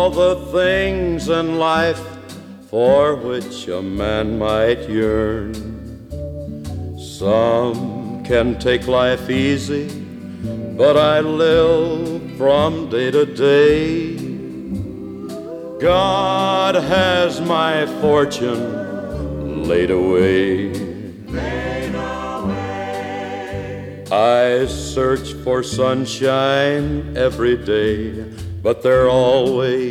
all the things in life for which a man might yearn. Some can take life easy, but I live from day to day. God has my fortune laid away. I search for sunshine every day, but they're always